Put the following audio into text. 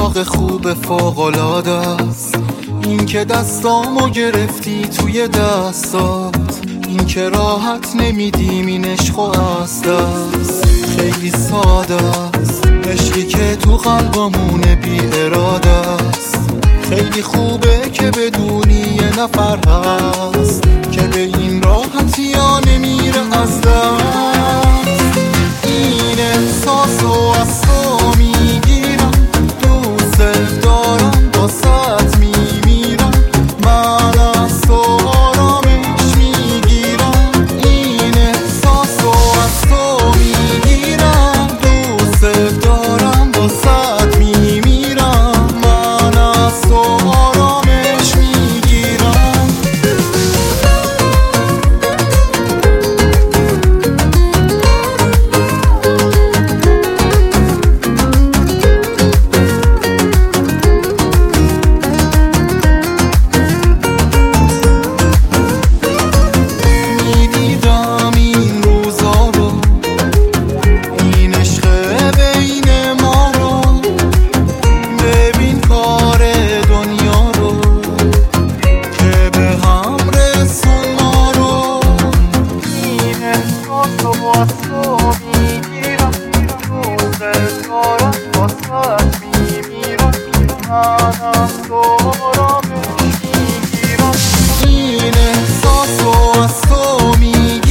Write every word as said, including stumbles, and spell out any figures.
اتفاق خوب فوق‌العاده است، این که دستامو گرفتی توی دستات، این که راحت نمیدیم این عشق و از دست. خیلی ساده است عشقی که تو قلبمونه بی اراده است، خیلی خوبه که بدونی یه نفر هست که به این راحتی ها نمیره از دست. این احساس و از تو میگیرم، دوست دارم باست میمیرم، من از تو آرامش میگیرم. این احساس و از تو میگیرم، دوست دارم باست میمیرم، من از تو آرامش میگیرم. میدیدم این روزا رو، این عشق بین ما رو، ببین کار دنیا رو که به هم رسون ما رو. این احساس و از تو میگیرم، دوست دارم باست میمیرم، من از تو آرامش میگیرم. این احساس و از تو میگیرم،